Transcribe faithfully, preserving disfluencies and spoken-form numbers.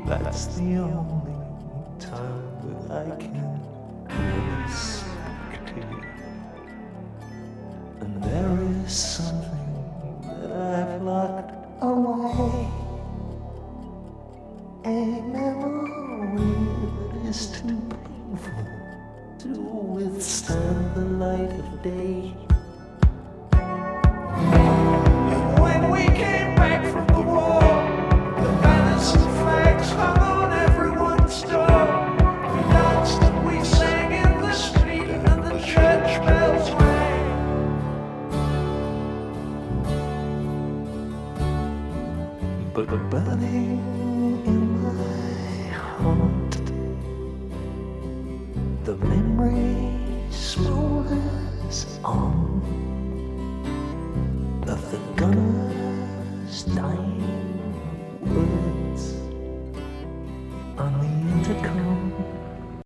That's the only time that I can really speak to you. And there is something that I've locked away, a memory that is too painful to withstand the light of day.